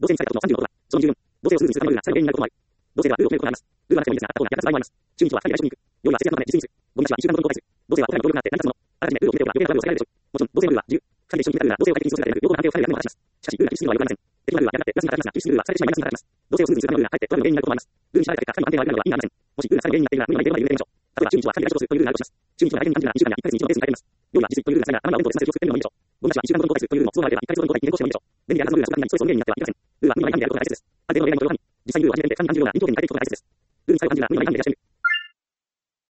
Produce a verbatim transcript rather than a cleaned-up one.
同性にされたことのさんじゅうのことは、そのに十分、同性をスムーズにするためのルールがさらに原因になることもある。同性ではルールを決めることがあります。ルールはなくてもいいですが、他方には逆な場合もあります。中日は二人で来週に行く。夜は節約のため自炊にする。ゴミ出しは一週間分の交代する。同性はお互いの協力があって成り立つもの。あらかじめルールを決めておけば余計なトラブルを避けられるでしょう。もちろん、同性のルールは自由。二人で一緒に行くルールは自由。二人で一緒に決めたルールは両方の関係を変えるだけのものがあります。しかし、ルールが実施するのはよくありません。敵のルールは逆らってプラスになりますが、実施するルールはされてしまいマイナスになります。同性をスムーズにするためのルールがかえってトラブルの原因になることもあります。ルールに縛られた結果、神の安定が悪くなるのは意味がありません。もしルールがされ原因になっているなら、無理には入れるまで入れましょう。例えば、中日は管理が仕事するというルールがあるとします。中日は来年に感じるならいっしゅうかんやいっかげつに一度のペースに変えています。夜は自炊というルールがされが、生のお弁当でさせるを作ってみるのもいいでしょう。ゴミ出しは一週間分の交代するというルールも都合があればいっかげつ分の交代に変更してもいいでしょう。便利や数のルールが少なくなり、ストレスの原因になってはいけません。ルールは無理にはない関係であることが大切です。ある程度の例外の許容範囲。実際にルールは自然で簡単にルールが意図的に解決することが大切です。ルールに差異を感じるなら無理にはない関係で出してみる。